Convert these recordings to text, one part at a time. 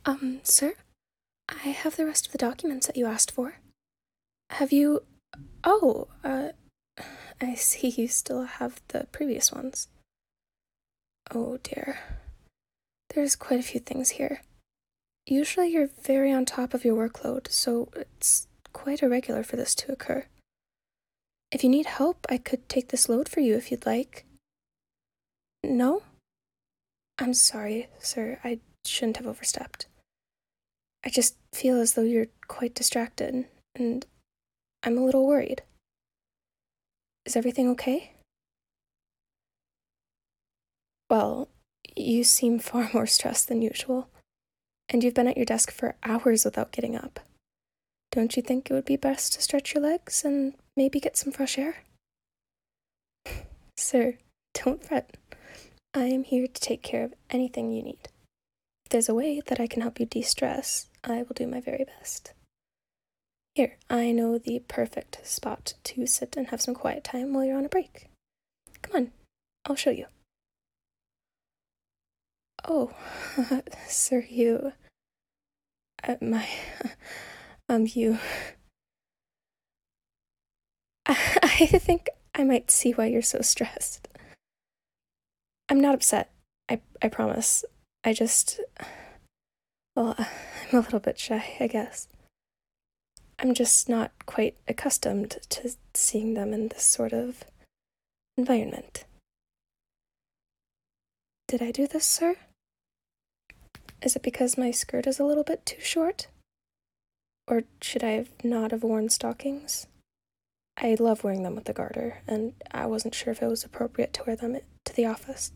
Sir, I have the rest of the documents that you asked for. Have you. Oh, I see you still have the previous ones. Oh dear. There's quite a few things here. Usually you're very on top of your workload, so it's quite irregular for this to occur. If you need help, I could take this load for you if you'd like. No? I'm sorry, sir. I shouldn't have overstepped. I just feel as though you're quite distracted, and I'm a little worried. Is everything okay? Well, you seem far more stressed than usual, and you've been at your desk for hours without getting up. Don't you think it would be best to stretch your legs and maybe get some fresh air? Sir, don't fret. I am here to take care of anything you need. If there's a way that I can help you de-stress, I will do my very best. Here, I know the perfect spot to sit and have some quiet time while you're on a break. Come on, I'll show you. Oh, sir, you. My. You. I think I might see why you're so stressed. I'm not upset. I promise. I just. Well, I'm a little bit shy, I guess. I'm just not quite accustomed to seeing them in this sort of environment. Did I do this, sir? Is it because my skirt is a little bit too short? Or should I not have worn stockings? I love wearing them with the garter, and I wasn't sure if it was appropriate to wear them to the office.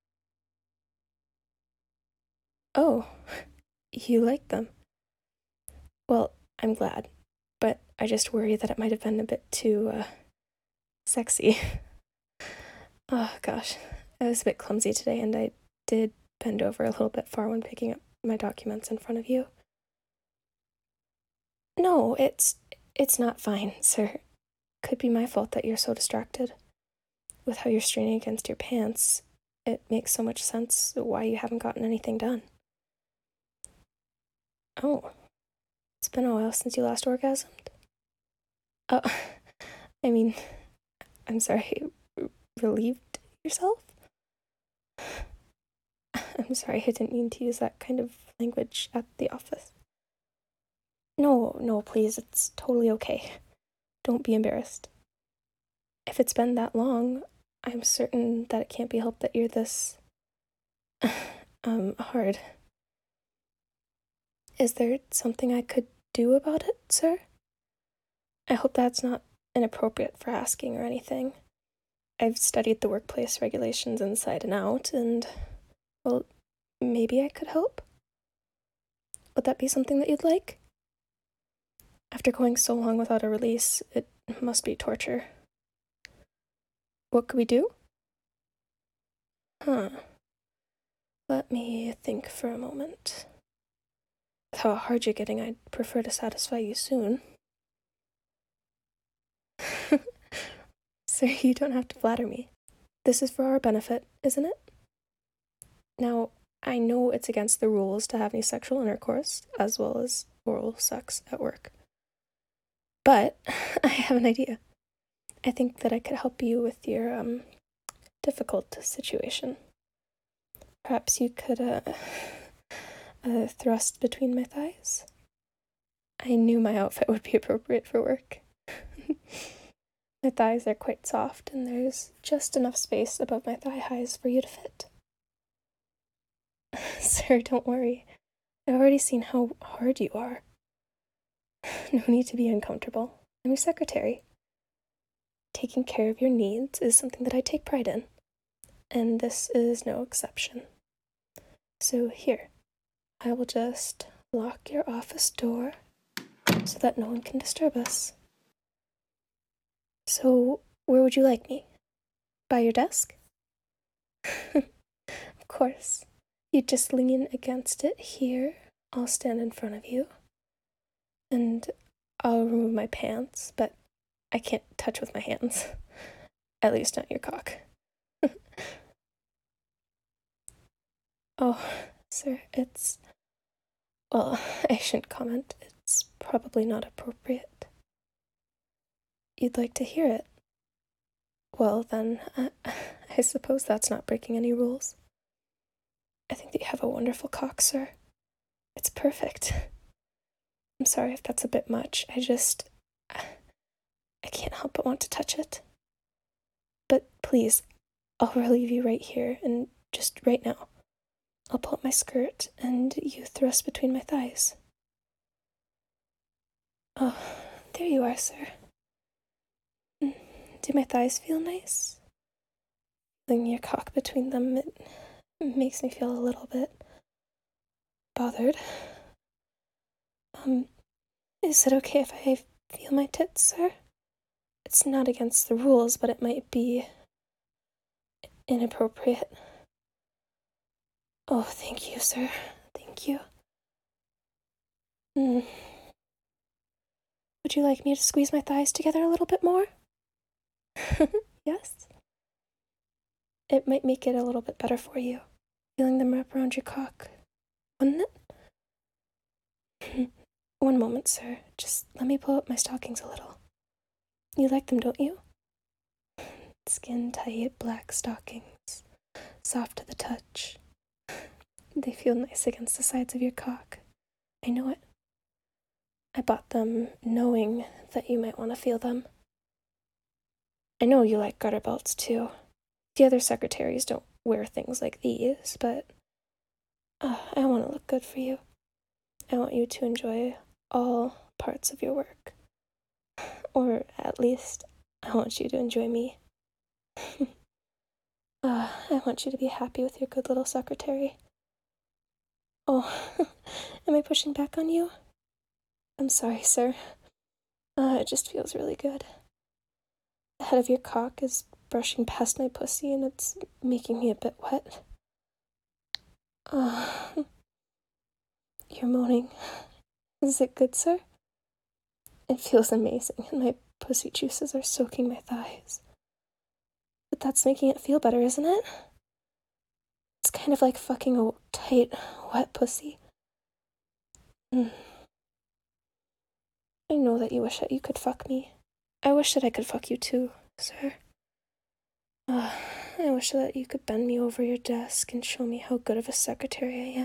Oh, you like them? Well, I'm glad, but I just worry that it might have been a bit too, sexy. Oh, gosh. I was a bit clumsy today, and I did bend over a little bit far when picking up my documents in front of you. No, it's not fine, sir. Could be my fault that you're so distracted. With how you're straining against your pants, it makes so much sense why you haven't gotten anything done. Oh, it's been a while since you last orgasmed? Oh, I mean, I'm sorry, relieved yourself? I'm sorry, I didn't mean to use that kind of language at the office. No, please, it's totally okay. Don't be embarrassed. If it's been that long, I'm certain that it can't be helped that you're this, hard. Is there something I could do about it, sir? I hope that's not inappropriate for asking or anything. I've studied the workplace regulations inside and out, and, well, maybe I could help? Would that be something that you'd like? After going so long without a release, it must be torture. What could we do? Huh. Let me think for a moment. With how hard you're getting, I'd prefer to satisfy you soon. Sir, you don't have to flatter me. This is for our benefit, isn't it? Now, I know it's against the rules to have any sexual intercourse, as well as oral sex at work. But I have an idea. I think that I could help you with your, difficult situation. Perhaps you could, thrust between my thighs? I knew my outfit would be appropriate for work. My thighs are quite soft, and there's just enough space above my thigh highs for you to fit. Sir, don't worry. I've already seen how hard you are. No need to be uncomfortable. I'm your secretary. Taking care of your needs is something that I take pride in, and this is no exception. So here, I will just lock your office door so that no one can disturb us. So, where would you like me? By your desk? Of course. You just lean against it here. I'll stand in front of you. And I'll remove my pants, but I can't touch with my hands. At least not your cock. Oh, sir, it's Well, I shouldn't comment. It's probably not appropriate. You'd like to hear it? Well, then, I suppose that's not breaking any rules. I think that you have a wonderful cock, sir. It's perfect. I'm sorry if that's a bit much. I can't help but want to touch it. But please, I'll relieve you right here, and just right now. I'll pull up my skirt, and you thrust between my thighs. Oh, there you are, sir. Do my thighs feel nice? Feeling your cock between them, it makes me feel a little bit bothered. Is it okay if I feel my tits, sir? It's not against the rules, but it might be inappropriate. Oh, thank you, sir. Thank you. Would you like me to squeeze my thighs together a little bit more? Yes? It might make it a little bit better for you, feeling them wrap around your cock, wouldn't it? One moment, sir. Just let me pull up my stockings a little. You like them, don't you? Skin-tight black stockings, soft to the touch. They feel nice against the sides of your cock. I know it. I bought them knowing that you might want to feel them. I know you like garter belts, too. The other secretaries don't wear things like these, but I want to look good for you. I want you to enjoy all parts of your work. Or at least, I want you to enjoy me. I want you to be happy with your good little secretary. Oh, am I pushing back on you? I'm sorry, sir. It just feels really good. The head of your cock is brushing past my pussy and it's making me a bit wet. You're moaning. Is it good, sir? It feels amazing, and my pussy juices are soaking my thighs. But that's making it feel better, isn't it? It's kind of like fucking a tight, wet pussy. I know that you wish that you could fuck me. I wish that I could fuck you too, sir. I wish that you could bend me over your desk and show me how good of a secretary I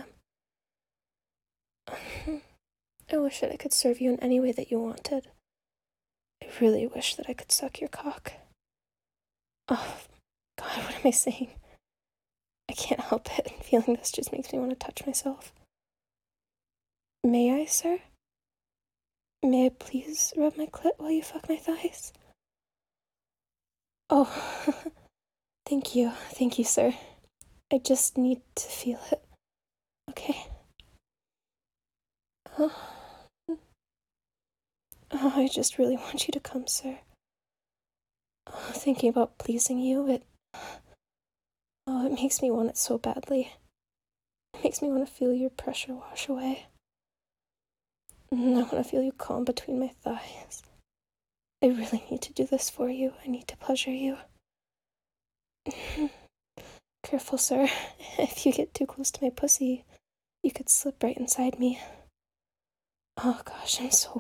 am. I wish that I could serve you in any way that you wanted. I really wish that I could suck your cock. Oh, God, what am I saying? I can't help it. Feeling this just makes me want to touch myself. May I, sir? May I please rub my clit while you fuck my thighs? Oh, thank you. Thank you, sir. I just need to feel it. Okay. Oh, I just really want you to come, sir. Thinking about pleasing you, it makes me want it so badly. It makes me want to feel your pressure wash away. I want to feel you calm between my thighs. I really need to do this for you. I need to pleasure you. Careful, sir. If you get too close to my pussy, you could slip right inside me. Oh gosh, I'm so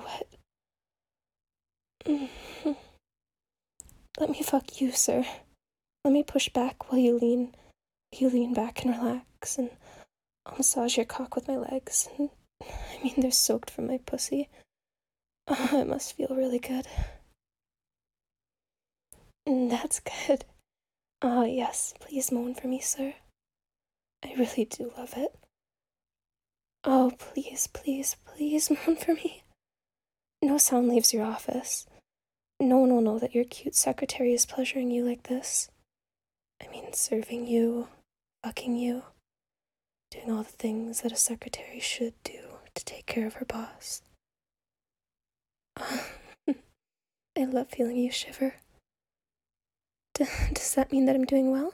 wet. Let me fuck you, sir. Let me push back while you lean back and relax, and I'll massage your cock with my legs. They're soaked from my pussy. Oh, it must feel really good. That's good. Oh, yes, please moan for me, sir. I really do love it. Oh, please, please, please moan for me. No sound leaves your office. No one will know that your cute secretary is pleasuring you like this. Serving you, fucking you, doing all the things that a secretary should do to take care of her boss. I love feeling you shiver. Does that mean that I'm doing well?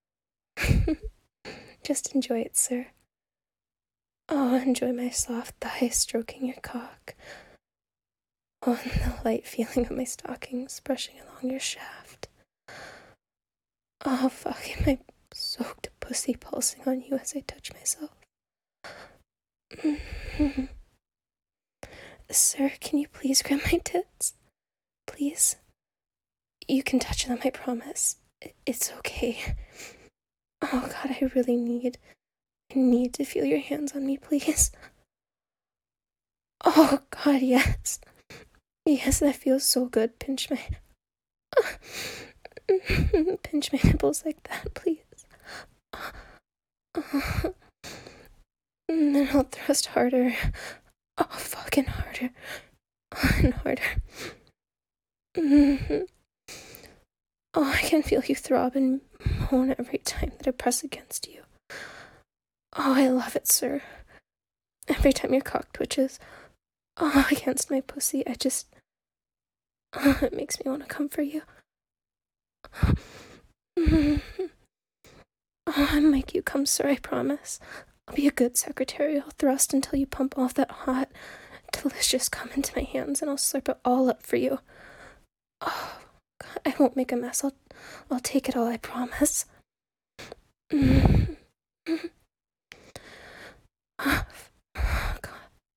Just enjoy it, sir. Oh, enjoy my soft thigh stroking your cock. Oh, and the light feeling of my stockings brushing along your shaft. Oh, fuck, my soaked pussy pulsing on you as I touch myself. Sir, can you please grab my tits? Please? You can touch them, I promise. It's okay. Oh god, I need to feel your hands on me, please. Oh god, yes. Yes, that feels so good. Pinch my nipples like that, please. And then I'll thrust harder. Oh, fucking harder. And harder. Oh, I can feel you throb and moan every time that I press against you. Oh, I love it, sir. Every time your cock twitches, against my pussy, it makes me want to come for you. I'll make you come, sir, I promise. I'll be a good secretary. I'll thrust until you pump off that hot, delicious cum into my hands, and I'll slurp it all up for you. Oh, God, I won't make a mess. I'll take it all, I promise. Oh, God.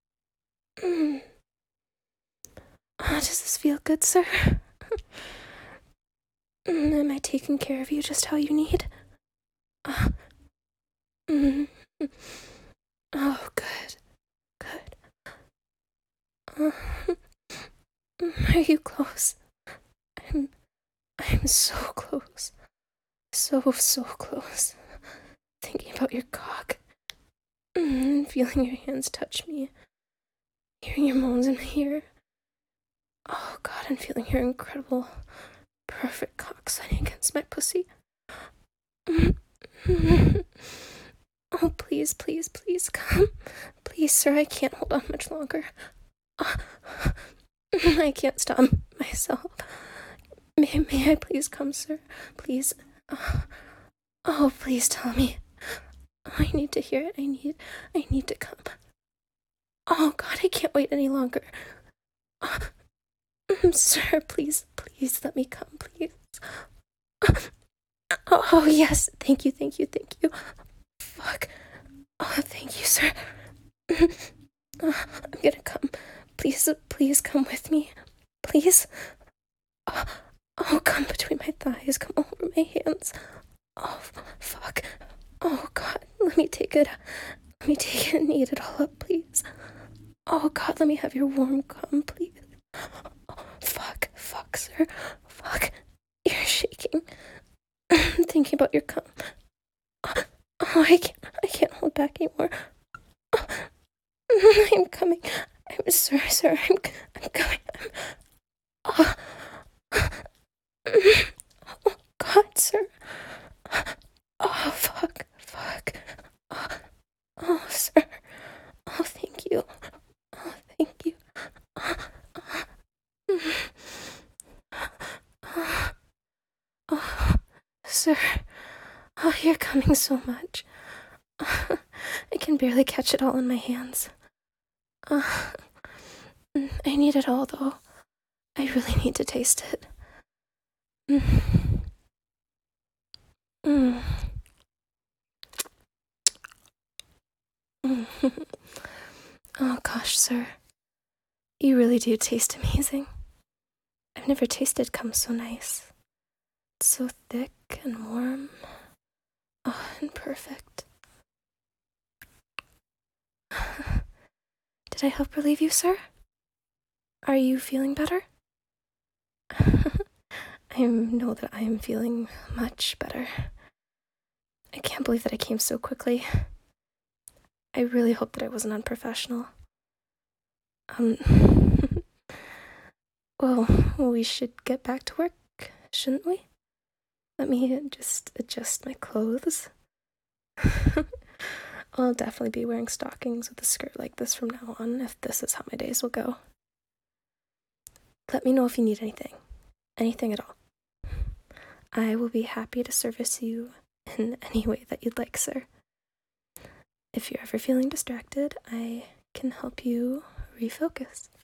Does this feel good, sir? Am I taking care of you just how you need? Oh, good. Good. Are you close? I'm so close. So close. Thinking about your cock. Feeling your hands touch me. Hearing your moans in my ear. Oh god, and feeling your incredible, perfect cock sliding against my pussy. Oh, please, come. Please, sir, I can't hold on much longer. I can't stop myself. May I please come, sir? Please. Oh, please tell me. I need to hear it. I need to come. Oh god, I can't wait any longer. Sir, please let me come, please. Oh, yes, thank you. Fuck. Oh, thank you, sir. I'm gonna come. Please come with me. Please. Oh, come between my thighs. Come over my hands. Oh, fuck. Oh, God. Let me take it and eat it all up, please. Oh, God, let me have your warm cum, please. Oh, fuck, sir. Fuck. You're shaking. I'm thinking about your cum. Oh, I can't hold back anymore. I'm coming. I'm sorry, sir. I'm coming. Oh, God, sir. Oh, fuck. Oh, sir. Oh, thank you. Oh, thank you. Oh, sir. Oh, you're coming so much. I can barely catch it all in my hands. I need it all, though. I really need to taste it. Oh gosh, sir. You really do taste amazing. I've never tasted cum so nice. It's so thick and warm. Oh, and perfect. Did I help relieve you, sir? Are you feeling better? I know that I am feeling much better. I can't believe that I came so quickly. I really hope that I wasn't unprofessional. Well, we should get back to work, shouldn't we? Let me just adjust my clothes. I'll definitely be wearing stockings with a skirt like this from now on, if this is how my days will go. Let me know if you need anything at all. I will be happy to service you in any way that you'd like, sir. If you're ever feeling distracted, I can help you refocus.